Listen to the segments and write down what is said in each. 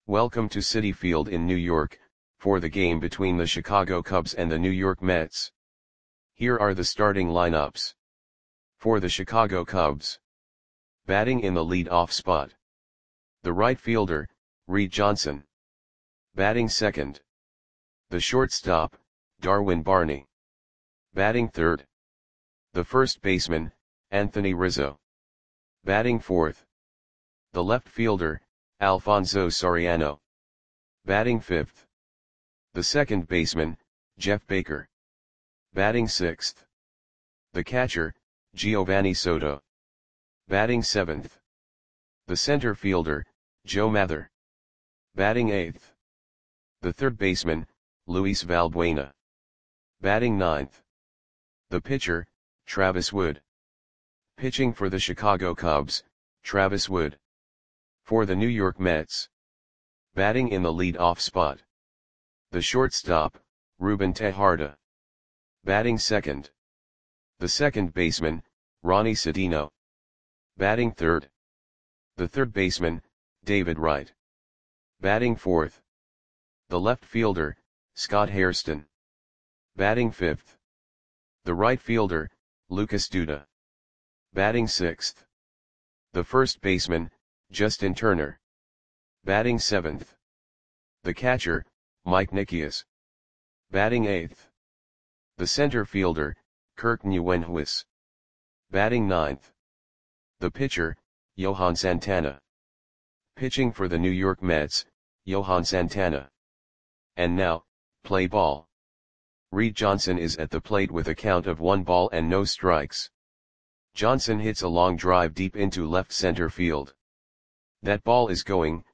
Welcome to Citi Field in New York, for the game between the Chicago Cubs and the New York Mets. Here are the starting lineups. For the Chicago Cubs. Batting in the lead-off spot. The right fielder, Reed Johnson. Batting second. The shortstop, Darwin Barney. Batting third. The first baseman, Anthony Rizzo. Batting fourth. The left fielder, Alfonso Soriano. Batting fifth. The second baseman, Jeff Baker. Batting sixth. The catcher, Giovanni Soto. Batting seventh. The center fielder, Joe Mather. Batting eighth. The third baseman, Luis Valbuena. Batting ninth. The pitcher, Travis Wood. Pitching for the Chicago Cubs, Travis Wood. For the New York Mets. Batting in the lead-off spot. The shortstop, Ruben Tejada. Batting second. The second baseman, Ronnie Cedeno. Batting third. The third baseman, David Wright. Batting fourth. The left fielder, Scott Hairston. Batting fifth. The right fielder, Lucas Duda. Batting sixth. The first baseman, Justin Turner. Batting seventh. The catcher, Mike Nikias. Batting eighth. The center fielder, Kirk Nguyenhuis. Batting ninth. The pitcher, Johan Santana. Pitching for the New York Mets, Johan Santana. And now, play ball. Reed Johnson is at the plate with a count of 1 ball and no strikes. Johnson hits a long drive deep into left center field. That ball is going,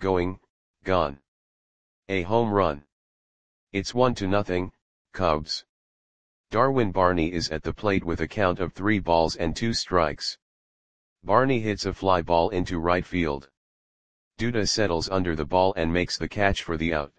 gone. A home run. It's 1-0, Cubs. Darwin Barney is at the plate with a count of 3 balls and 2 strikes. Barney hits a fly ball into right field. Duda settles under the ball and makes the catch for the out.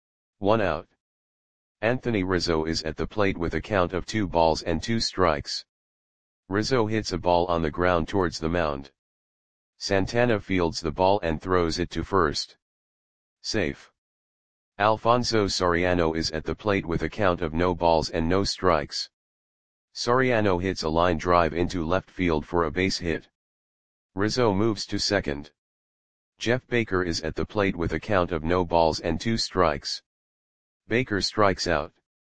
1 out. Anthony Rizzo is at the plate with a count of 2 balls and 2 strikes. Rizzo hits a ball on the ground towards the mound. Santana fields the ball and throws it to first. Safe. Alfonso Soriano is at the plate with a count of no balls and no strikes. Soriano hits a line drive into left field for a base hit. Rizzo moves to second. Jeff Baker is at the plate with a count of no balls and 2 strikes. Baker strikes out.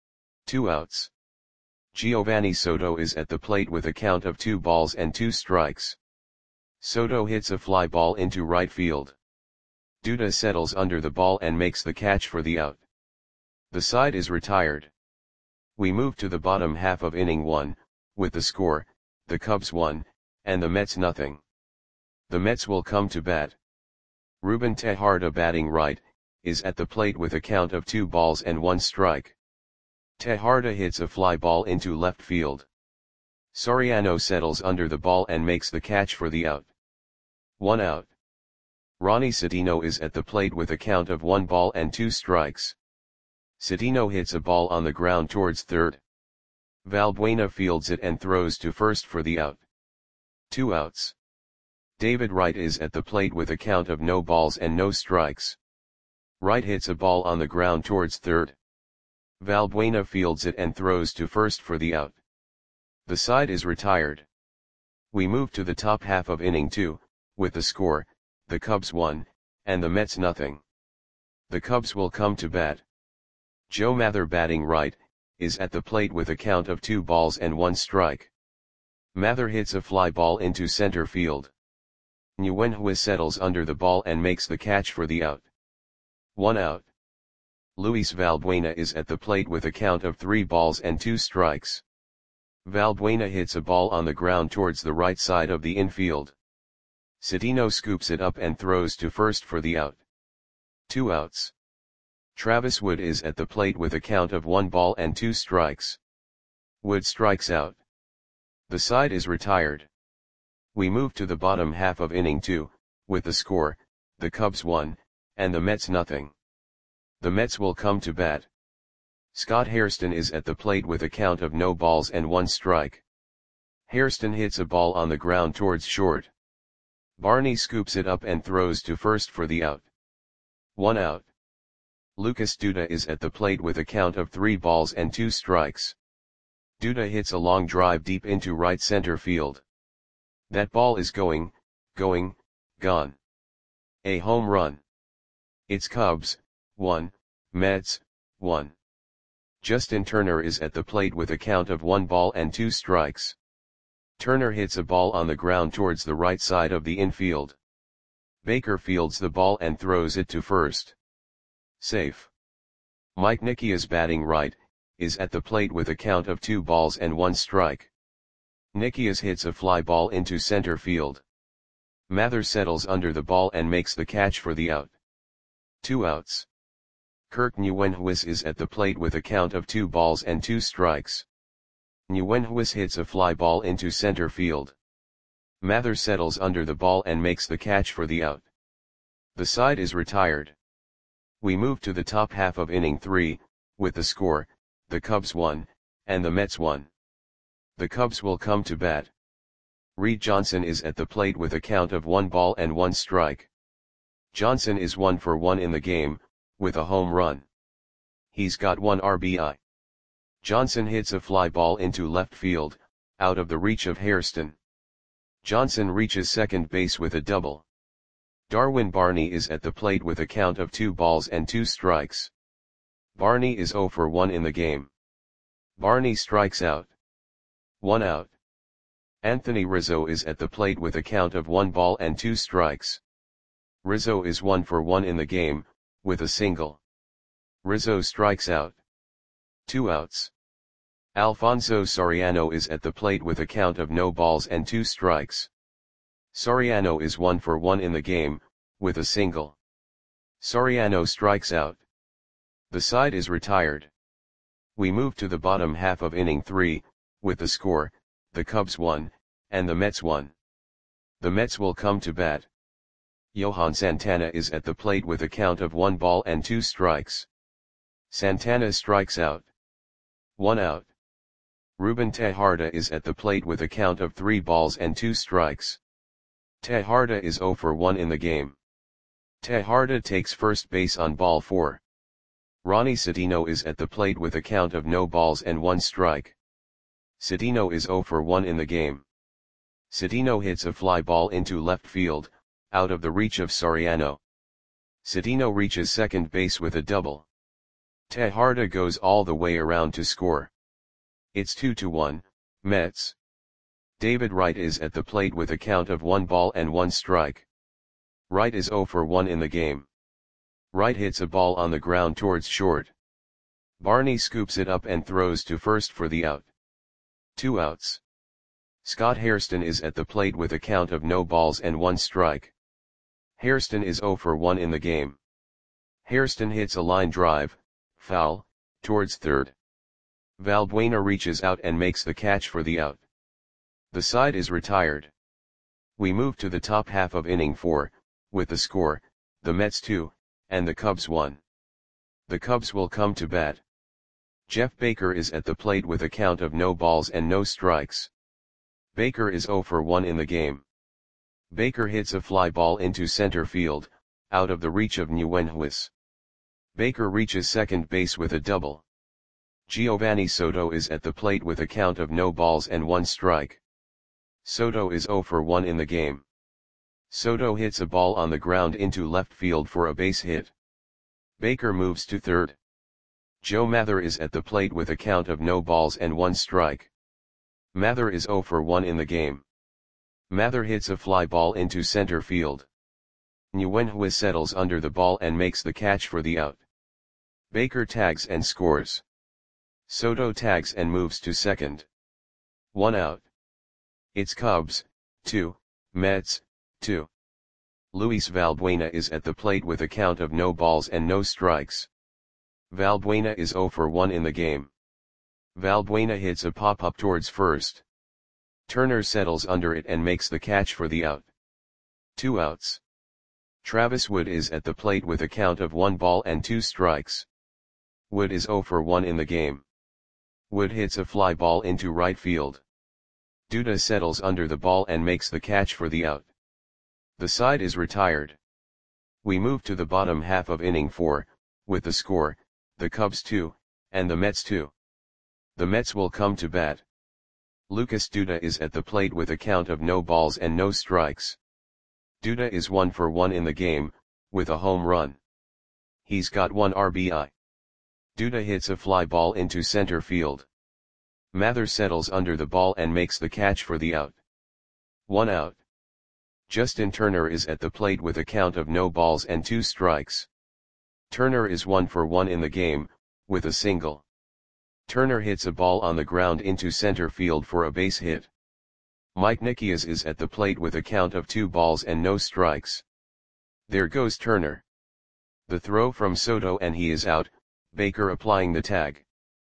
2 outs. Giovanni Soto is at the plate with a count of 2 balls and 2 strikes. Soto hits a fly ball into right field. Duda settles under the ball and makes the catch for the out. The side is retired. We move to the bottom half of inning 1, with the score, the Cubs 1, and the Mets nothing. The Mets will come to bat. Ruben Tejada batting right, is at the plate with a count of 2 balls and 1 strike. Tejada hits a fly ball into left field. Soriano settles under the ball and makes the catch for the out. 1 out. Ronnie Cedeno is at the plate with a count of 1 ball and 2 strikes. Cedeno hits a ball on the ground towards third. Valbuena fields it and throws to first for the out. 2 outs. David Wright is at the plate with a count of no balls and no strikes. Wright hits a ball on the ground towards third. Valbuena fields it and throws to first for the out. The side is retired. We move to the top half of inning 2, with the score, the Cubs 1, and the Mets nothing. The Cubs will come to bat. Joe Mather batting right, is at the plate with a count of 2 balls and 1 strike. Mather hits a fly ball into center field. Nguyenhuis settles under the ball and makes the catch for the out. 1 out. Luis Valbuena is at the plate with a count of 3 balls and 2 strikes. Valbuena hits a ball on the ground towards the right side of the infield. Cedeno scoops it up and throws to first for the out. 2 outs. Travis Wood is at the plate with a count of 1 ball and 2 strikes. Wood strikes out. The side is retired. We move to the bottom half of inning 2, with the score, the Cubs 1, and the Mets nothing. The Mets will come to bat. Scott Hairston is at the plate with a count of no balls and 1 strike. Hairston hits a ball on the ground towards short. Barney scoops it up and throws to first for the out. 1 out. Lucas Duda is at the plate with a count of 3 balls and 2 strikes. Duda hits a long drive deep into right center field. That ball is going, gone. A home run. It's Cubs, 1, Mets, 1. Justin Turner is at the plate with a count of 1 ball and 2 strikes. Turner hits a ball on the ground towards the right side of the infield. Baker fields the ball and throws it to first. Safe. Mike Nickias, batting right, is at the plate with a count of 2 balls and 1 strike. Nickias hits a fly ball into center field. Mather settles under the ball and makes the catch for the out. 2 outs. Kirk Nguyenhuis is at the plate with a count of 2 balls and 2 strikes. Nguyenhuis hits a fly ball into center field. Mather settles under the ball and makes the catch for the out. The side is retired. We move to the top half of inning 3, with the score, the Cubs 1, and the Mets 1. The Cubs will come to bat. Reed Johnson is at the plate with a count of 1 ball and 1 strike. Johnson is 1 for 1 in the game, with a home run. He's got 1 RBI. Johnson hits a fly ball into left field, out of the reach of Hairston. Johnson reaches second base with a double. Darwin Barney is at the plate with a count of 2 balls and 2 strikes. Barney is 0 for 1 in the game. Barney strikes out. 1 out. Anthony Rizzo is at the plate with a count of 1 ball and 2 strikes. Rizzo is 1 for 1 in the game, with a single. Rizzo strikes out. 2 outs. Alfonso Soriano is at the plate with a count of no balls and 2 strikes. Soriano is 1 for 1 in the game, with a single. Soriano strikes out. The side is retired. We move to the bottom half of inning 3, with the score, the Cubs 1, and the Mets 1. The Mets will come to bat. Johan Santana is at the plate with a count of 1 ball and 2 strikes. Santana strikes out. 1 out. Ruben Tejada is at the plate with a count of 3 balls and 2 strikes. Tejada is 0 for 1 in the game. Tejada takes first base on ball 4. Ronnie Cedeno is at the plate with a count of no balls and 1 strike. Cedeno is 0 for 1 in the game. Cedeno hits a fly ball into left field, out of the reach of Soriano. Cedeno reaches second base with a double. Tejada goes all the way around to score. It's 2-1, Mets. David Wright is at the plate with a count of 1 ball and 1 strike. Wright is 0 for 1 in the game. Wright hits a ball on the ground towards short. Barney scoops it up and throws to first for the out. 2 outs. Scott Hairston is at the plate with a count of no balls and 1 strike. Hairston is 0 for 1 in the game. Hairston hits a line drive, foul, towards third. Valbuena reaches out and makes the catch for the out. The side is retired. We move to the top half of inning 4, with the score, the Mets 2, and the Cubs 1. The Cubs will come to bat. Jeff Baker is at the plate with a count of no balls and no strikes. Baker is 0 for 1 in the game. Baker hits a fly ball into center field, out of the reach of Nguyenhuis. Baker reaches second base with a double. Giovanni Soto is at the plate with a count of no balls and 1 strike. Soto is 0 for 1 in the game. Soto hits a ball on the ground into left field for a base hit. Baker moves to third. Joe Mather is at the plate with a count of no balls and 1 strike. Mather is 0 for 1 in the game. Mather hits a fly ball into center field. Nguyenhuis settles under the ball and makes the catch for the out. Baker tags and scores. Soto tags and moves to second. 1 out. It's Cubs, 2, Mets, 2. Luis Valbuena is at the plate with a count of no balls and no strikes. Valbuena is 0 for 1 in the game. Valbuena hits a pop-up towards first. Turner settles under it and makes the catch for the out. 2 outs. Travis Wood is at the plate with a count of 1 ball and 2 strikes. Wood is 0 for 1 in the game. Wood hits a fly ball into right field. Duda settles under the ball and makes the catch for the out. The side is retired. We move to the bottom half of inning 4, with the score, the Cubs 2, and the Mets 2. The Mets will come to bat. Lucas Duda is at the plate with a count of no balls and no strikes. Duda is 1 for 1 in the game, with a home run. He's got 1 RBI. Duda hits a fly ball into center field. Mather settles under the ball and makes the catch for the out. 1 out. Justin Turner is at the plate with a count of no balls and 2 strikes. Turner is 1 for 1 in the game, with a single. Turner hits a ball on the ground into center field for a base hit. Mike Nikias is at the plate with a count of 2 balls and no strikes. There goes Turner. The throw from Soto and he is out, Baker applying the tag.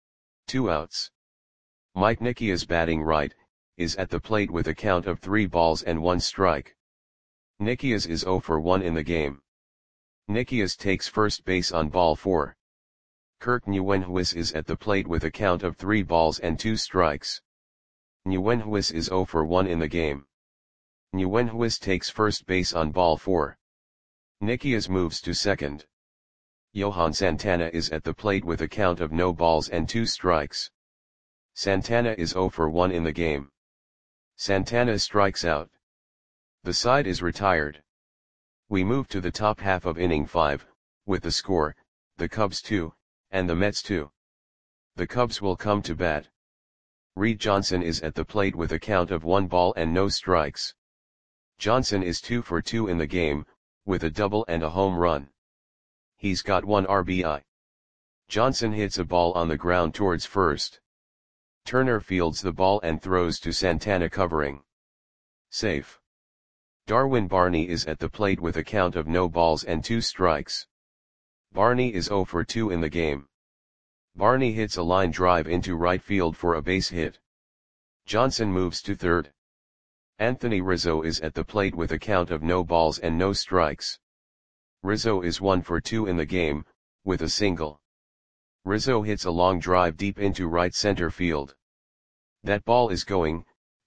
2 outs. Mike Nikias, batting right, is at the plate with a count of 3 balls and 1 strike. Nikias is 0 for 1 in the game. Nikias takes first base on ball 4. Kirk Nguyenhuis is at the plate with a count of 3 balls and 2 strikes. Nguyenhuis is 0 for 1 in the game. Nguyenhuis takes first base on ball 4. Nikias moves to second. Johan Santana is at the plate with a count of no balls and 2 strikes. Santana is 0 for 1 in the game. Santana strikes out. The side is retired. We move to the top half of inning 5, with the score, the Cubs 2, and the Mets 2. The Cubs will come to bat. Reed Johnson is at the plate with a count of 1 ball and no strikes. Johnson is 2 for 2 in the game, with a double and a home run. He's got 1 RBI. Johnson hits a ball on the ground towards first. Turner fields the ball and throws to Santana, covering. Safe. Darwin Barney is at the plate with a count of no balls and 2 strikes. Barney is 0 for 2 in the game. Barney hits a line drive into right field for a base hit. Johnson moves to third. Anthony Rizzo is at the plate with a count of no balls and no strikes. Rizzo is 1 for 2 in the game, with a single. Rizzo hits a long drive deep into right center field. That ball is gone.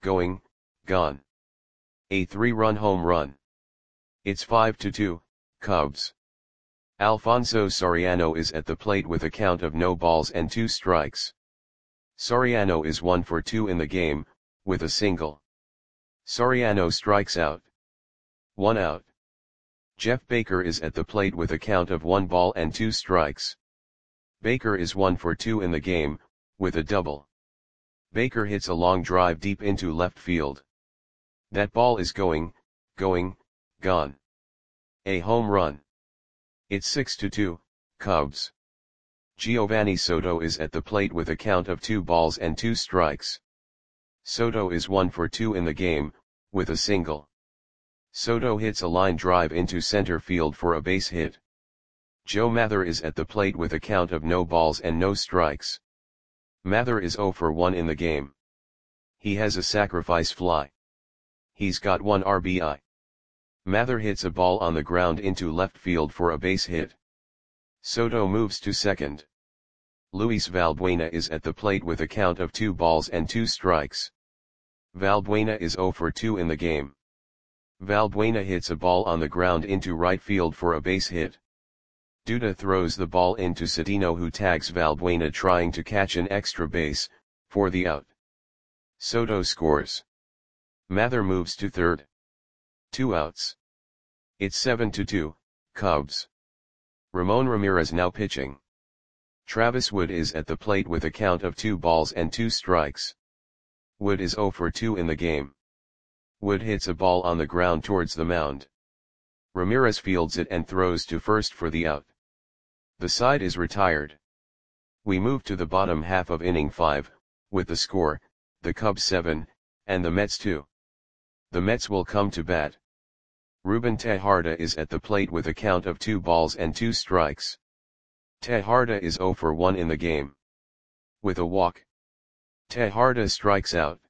A 3-run home run. It's 5-2, Cubs. Alfonso Soriano is at the plate with a count of no balls and 2 strikes. Soriano is 1 for 2 in the game, with a single. Soriano strikes out. 1 out. Jeff Baker is at the plate with a count of 1 ball and 2 strikes. Baker is 1 for 2 in the game, with a double. Baker hits a long drive deep into left field. That ball is gone. A home run. It's 6-2, Cubs. Giovanni Soto is at the plate with a count of 2 balls and 2 strikes. Soto is 1 for 2 in the game, with a single. Soto hits a line drive into center field for a base hit. Joe Mather is at the plate with a count of no balls and no strikes. Mather is 0 for 1 in the game. He has a sacrifice fly. He's got 1 RBI. Mather hits a ball on the ground into left field for a base hit. Soto moves to second. Luis Valbuena is at the plate with a count of 2 balls and 2 strikes. Valbuena is 0 for 2 in the game. Valbuena hits a ball on the ground into right field for a base hit. Duda throws the ball into Sedino, who tags Valbuena trying to catch an extra base, for the out. Soto scores. Mather moves to third. 2 outs. It's 7-2, Cubs. Ramon Ramirez now pitching. Travis Wood is at the plate with a count of 2 balls and 2 strikes. Wood is 0 for 2 in the game. Wood hits a ball on the ground towards the mound. Ramirez fields it and throws to first for the out. The side is retired. We move to the bottom half of inning 5, with the score, the Cubs 7, and the Mets 2. The Mets will come to bat. Ruben Tejada is at the plate with a count of 2 balls and 2 strikes. Tejada is 0 for 1 in the game. With a walk. Tejada strikes out.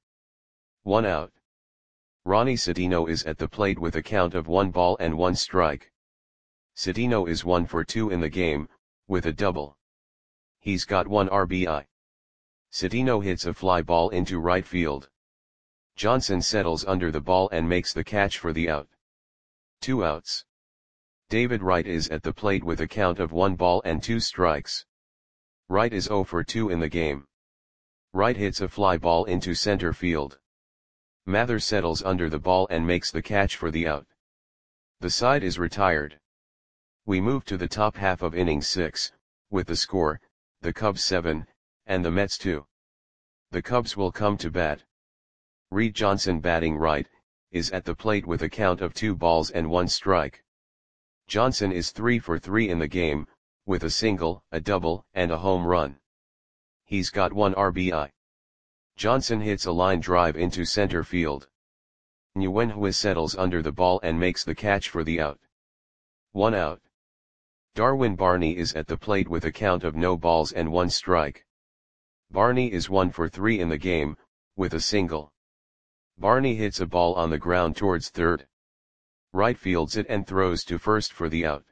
1 out. Ronnie Sedino is at the plate with a count of 1 ball and 1 strike. Sedino is 1 for 2 in the game, with a double. He's got 1 RBI. Sedino hits a fly ball into right field. Johnson settles under the ball and makes the catch for the out. 2 outs. David Wright is at the plate with a count of 1 ball and 2 strikes. Wright is 0 for 2 in the game. Wright hits a fly ball into center field. Mather settles under the ball and makes the catch for the out. The side is retired. We move to the top half of inning 6, with the score, the Cubs 7, and the Mets 2. The Cubs will come to bat. Reed Johnson, batting right, is at the plate with a count of 2 balls and 1 strike. Johnson is 3 for 3 in the game, with a single, a double, and a home run. He's got 1 RBI. Johnson hits a line drive into center field. Nguyen Hua settles under the ball and makes the catch for the out. 1 out. Darwin Barney is at the plate with a count of no balls and 1 strike. Barney is 1 for 3 in the game, with a single. Barney hits a ball on the ground towards third. Wright fields it and throws to first for the out.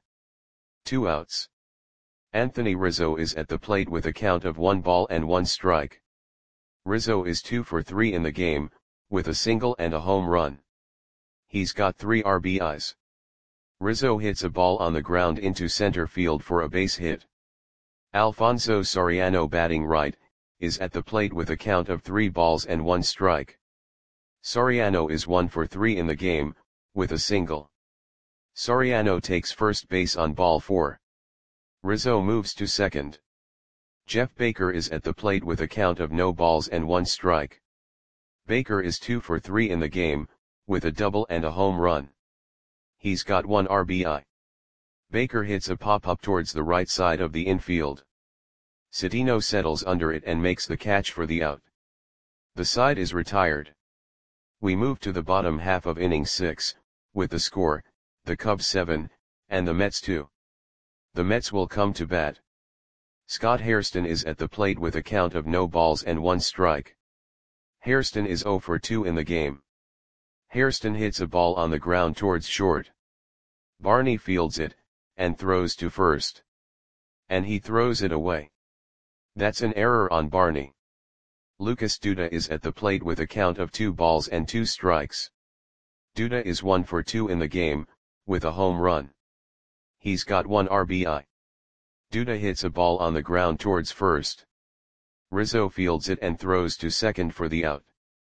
2 outs. Anthony Rizzo is at the plate with a count of 1 ball and 1 strike. Rizzo is 2 for 3 in the game, with a single and a home run. He's got 3 RBIs. Rizzo hits a ball on the ground into center field for a base hit. Alfonso Soriano, batting right, is at the plate with a count of 3 balls and 1 strike. Soriano is 1 for 3 in the game, with a single. Soriano takes first base on ball 4. Rizzo moves to second. Jeff Baker is at the plate with a count of no balls and 1 strike. Baker is 2 for 3 in the game, with a double and a home run. He's got 1 RBI. Baker hits a pop-up towards the right side of the infield. Citino settles under it and makes the catch for the out. The side is retired. We move to the bottom half of inning 6, with the score, the Cubs 7, and the Mets 2. The Mets will come to bat. Scott Hairston is at the plate with a count of no balls and 1 strike. Hairston is 0 for 2 in the game. Hairston hits a ball on the ground towards short. Barney fields it, and throws to first. And he throws it away. That's an error on Barney. Lucas Duda is at the plate with a count of 2 balls and 2 strikes. Duda is 1 for 2 in the game, with a home run. He's got 1 RBI. Duda hits a ball on the ground towards first. Rizzo fields it and throws to second for the out.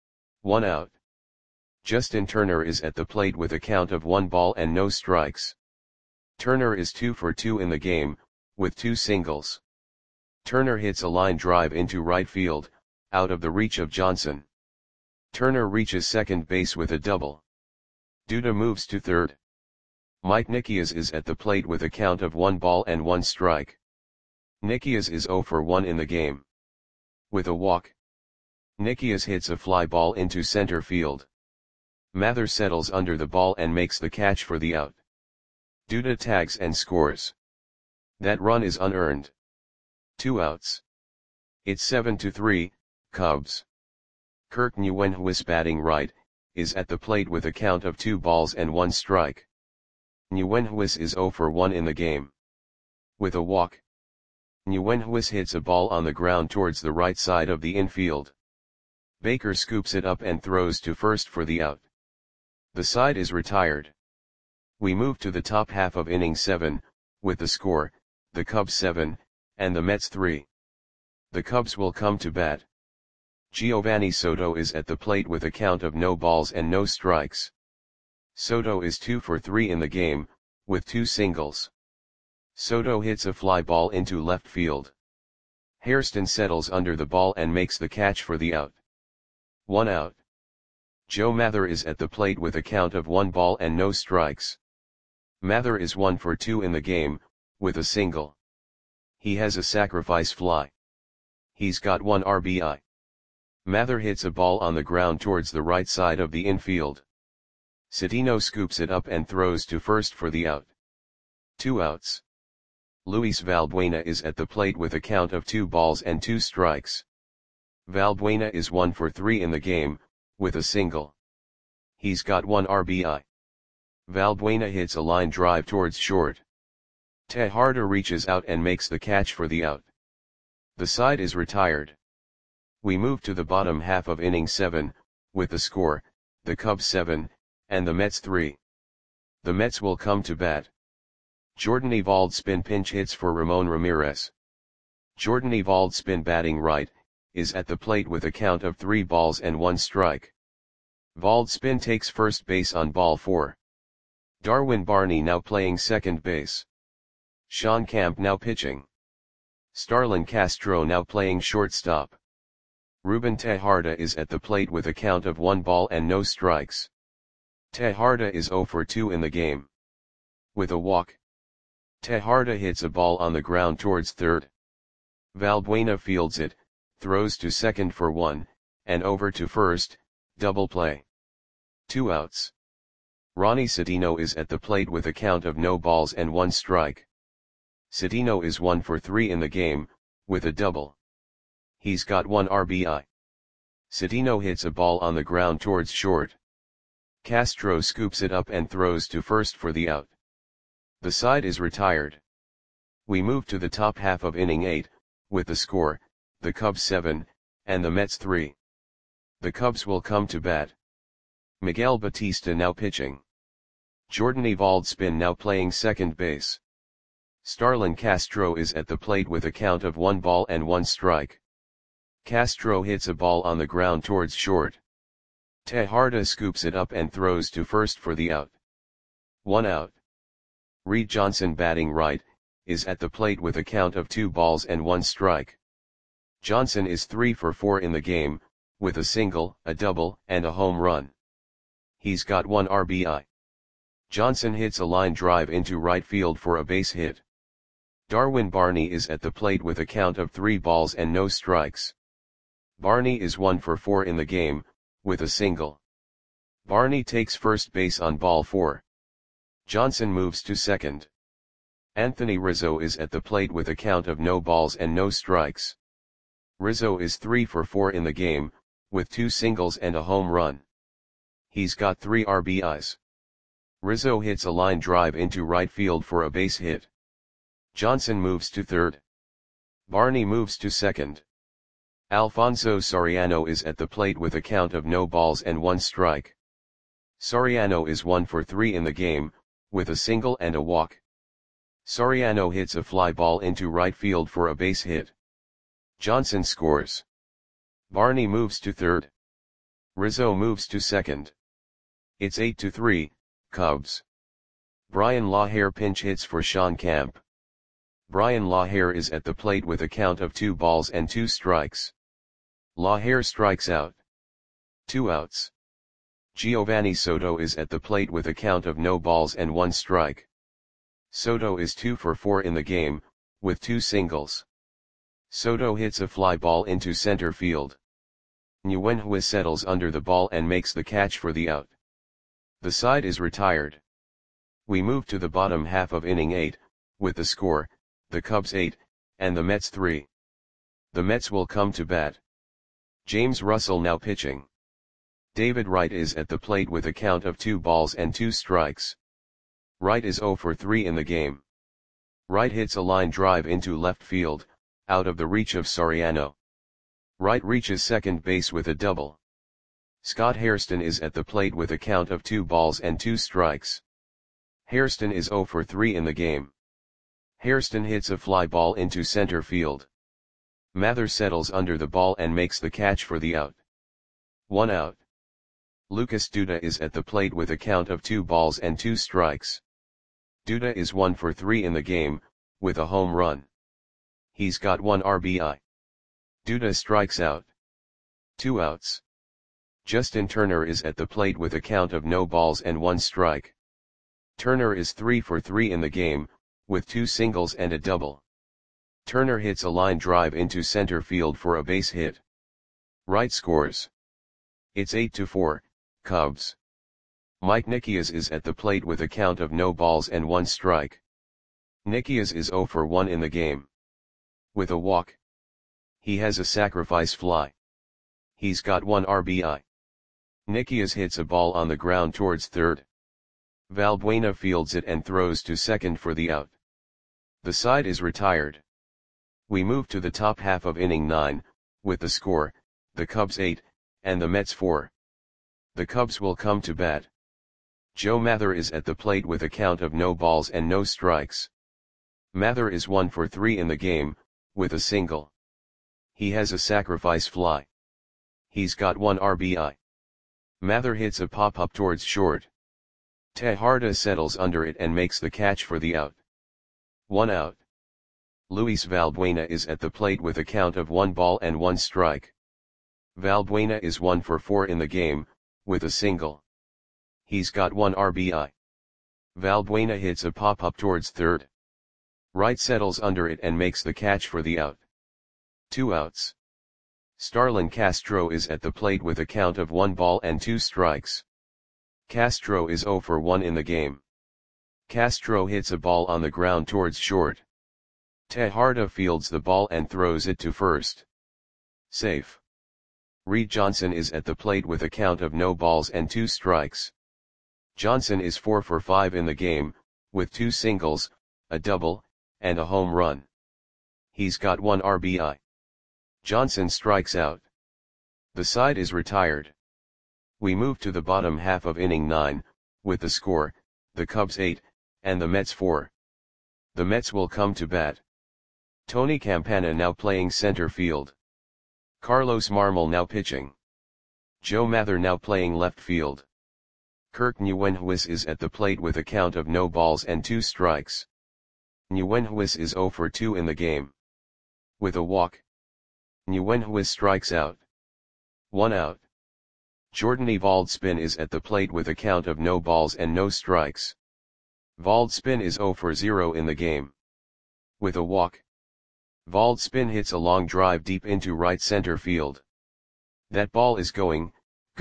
1 out. Justin Turner is at the plate with a count of 1 ball and no strikes. Turner is 2 for 2 in the game, with 2 singles. Turner hits a line drive into right field, out of the reach of Johnson. Turner reaches second base with a double. Duda moves to third. Mike Nikias is at the plate with a count of 1 ball and 1 strike. Nikias is 0 for 1 in the game. With a walk. Nikias hits a fly ball into center field. Mather settles under the ball and makes the catch for the out. Duda tags and scores. That run is unearned. 2 outs. It's 7-3, Cubs. Kirk Nguyen Hua's, batting right, is at the plate with a count of 2 balls and 1 strike. Nguyen Hua is 0 for 1 in the game. With a walk. Nguyen Hua hits a ball on the ground towards the right side of the infield. Baker scoops it up and throws to first for the out. The side is retired. We move to the top half of inning 7, with the score, the Cubs 7, and the Mets 3. The Cubs will come to bat. Giovanni Soto is at the plate with a count of no balls and no strikes. Soto is 2 for 3 in the game, with 2 singles. Soto hits a fly ball into left field. Hairston settles under the ball and makes the catch for the out. 1 out. Joe Mather is at the plate with a count of 1 ball and no strikes. Mather is 1 for 2 in the game, with a single. He has a sacrifice fly. He's got 1 RBI. Mather hits a ball on the ground towards the right side of the infield. Citino scoops it up and throws to first for the out. 2 outs. Luis Valbuena is at the plate with a count of 2 balls and 2 strikes. Valbuena is 1 for 3 in the game, with a single. He's got 1 RBI. Valbuena hits a line drive towards short. Tejada reaches out and makes the catch for the out. The side is retired. We move to the bottom half of inning 7, with the score, the Cubs 7, and the Mets 3. The Mets will come to bat. Jordan Eovaldi spin pinch hits for Ramon Ramirez. Jordan Eovaldi spin batting right, is at the plate with a count of 3 balls and 1 strike. Eovaldi spin takes first base on ball 4. Darwin Barney now playing second base. Sean Camp now pitching. Starlin Castro now playing shortstop. Ruben Tejada is at the plate with a count of 1 ball and no strikes. Tejada is 0 for 2 in the game. With a walk, Tejada hits a ball on the ground towards third. Valbuena fields it, throws to second for 1, and over to first, double play. 2 outs. Ronnie Cedeno is at the plate with a count of no balls and 1 strike. Cedeno is 1 for 3 in the game, with a double. He's got 1 RBI. Cedeno hits a ball on the ground towards short. Castro scoops it up and throws to first for the out. The side is retired. We move to the top half of inning 8, with the score, the Cubs 7, and the Mets 3. The Cubs will come to bat. Miguel Batista now pitching. Jordan Eovaldi spin now playing second base. Starlin Castro is at the plate with a count of 1 ball and 1 strike. Castro hits a ball on the ground towards short. Tejada scoops it up and throws to first for the out. 1 out. Reed Johnson batting right, is at the plate with a count of 2 balls and 1 strike. Johnson is 3 for 4 in the game, with a single, a double, and a home run. He's got 1 RBI. Johnson hits a line drive into right field for a base hit. Darwin Barney is at the plate with a count of 3 balls and no strikes. Barney is 1 for 4 in the game, with a single. Barney takes first base on ball 4. Johnson moves to second. Anthony Rizzo is at the plate with a count of no balls and no strikes. Rizzo is 3 for 4 in the game, with 2 singles and a home run. He's got 3 RBIs. Rizzo hits a line drive into right field for a base hit. Johnson moves to third. Barney moves to second. Alfonso Soriano is at the plate with a count of no balls and 1 strike. Soriano is 1 for 3 in the game, with a single and a walk. Soriano hits a fly ball into right field for a base hit. Johnson scores. Barney moves to third. Rizzo moves to second. It's 8-3, Cubs. Brian Lahair pinch hits for Sean Camp. Brian Lahair is at the plate with a count of 2 balls and 2 strikes. Lahair strikes out. 2 outs. Giovanni Soto is at the plate with a count of no balls and 1 strike. Soto is 2 for 4 in the game, with 2 singles. Soto hits a fly ball into center field. Nguyenhua settles under the ball and makes the catch for the out. The side is retired. We move to the bottom half of inning 8, with the score, the Cubs 8, and the Mets 3. The Mets will come to bat. James Russell now pitching. David Wright is at the plate with a count of 2 balls and 2 strikes. Wright is 0 for 3 in the game. Wright hits a line drive into left field, out of the reach of Soriano. Wright reaches second base with a double. Scott Hairston is at the plate with a count of 2 balls and 2 strikes. Hairston is 0 for 3 in the game. Hairston hits a fly ball into center field. Mather settles under the ball and makes the catch for the out. 1 out. Lucas Duda is at the plate with a count of 2 balls and 2 strikes. Duda is 1 for 3 in the game, with a home run. He's got 1 RBI. Duda strikes out. 2 outs. Justin Turner is at the plate with a count of no balls and 1 strike. Turner is 3 for 3 in the game, with 2 singles and a double. Turner hits a line drive into center field for a base hit. Wright scores. It's 8-4, Cubs. Mike Nikias is at the plate with a count of no balls and 1 strike. Nikias is 0 for 1 in the game. With a walk. He has a sacrifice fly. He's got 1 RBI. Nikias hits a ball on the ground towards third. Valbuena fields it and throws to second for the out. The side is retired. We move to the top half of inning 9, with the score, the Cubs 8, and the Mets 4. The Cubs will come to bat. Joe Mather is at the plate with a count of no balls and no strikes. Mather is 1 for 3 in the game, with a single. He has a sacrifice fly. He's got 1 RBI. Mather hits a pop-up towards short. Tejada settles under it and makes the catch for the out. 1 out. Luis Valbuena is at the plate with a count of 1 ball and 1 strike. Valbuena is 1 for 4 in the game, with a single. He's got 1 RBI. Valbuena hits a pop-up towards third. Wright settles under it and makes the catch for the out. 2 outs. Starlin Castro is at the plate with a count of 1 ball and 2 strikes. Castro is 0 for 1 in the game. Castro hits a ball on the ground towards short. Tejada fields the ball and throws it to first. Safe. Reed Johnson is at the plate with a count of no balls and 2 strikes. Johnson is 4 for 5 in the game, with 2 singles, a double, and a home run. He's got 1 RBI. Johnson strikes out. The side is retired. We move to the bottom half of inning 9, with the score, the Cubs 8, and the Mets 4. The Mets will come to bat. Tony Campana now playing center field. Carlos Marmol now pitching. Joe Mather now playing left field. Kirk Nguyenhuis is at the plate with a count of no balls and 2 strikes. Nguyenhuis is 0 for 2 in the game. With a walk. Nguyenhuis strikes out. 1 out. Jordan Evalds-Spin is at the plate with a count of no balls and no strikes. Valdspin is 0 for 0 in the game. With a walk. Valdspin hits a long drive deep into right center field. That ball is going,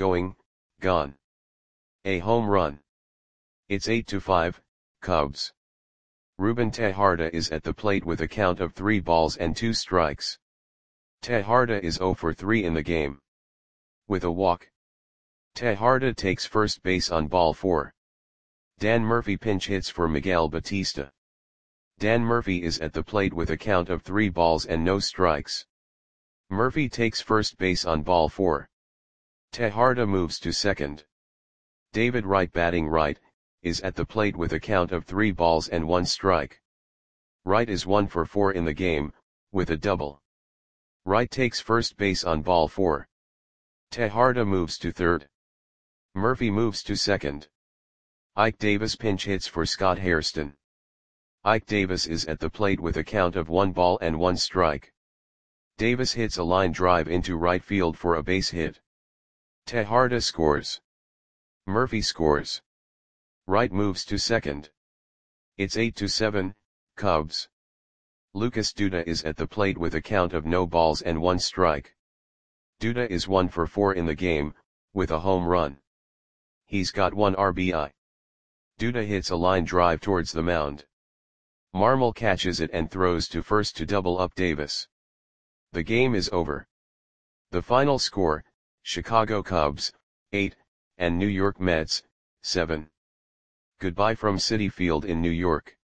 gone. A home run. It's 8-5, Cubs. Ruben Tejada is at the plate with a count of 3 balls and 2 strikes. Tejada is 0 for 3 in the game. With a walk. Tejada takes first base on ball 4. Dan Murphy pinch hits for Miguel Batista. Dan Murphy is at the plate with a count of 3 balls and no strikes. Murphy takes first base on ball 4. Tejada moves to second. David Wright batting right, is at the plate with a count of 3 balls and 1 strike. Wright is 1 for 4 in the game, with a double. Wright takes first base on ball 4. Tejada moves to third. Murphy moves to second. Ike Davis pinch hits for Scott Hairston. Ike Davis is at the plate with a count of 1 ball and 1 strike. Davis hits a line drive into right field for a base hit. Tejada scores. Murphy scores. Wright moves to second. It's 8-7, Cubs. Lucas Duda is at the plate with a count of no balls and 1 strike. Duda is 1 for 4 in the game, with a home run. He's got 1 RBI. Duda hits a line drive towards the mound. Marmol catches it and throws to first to double up Davis. The game is over. The final score, Chicago Cubs, 8, and New York Mets, 7. Goodbye from Citi Field in New York.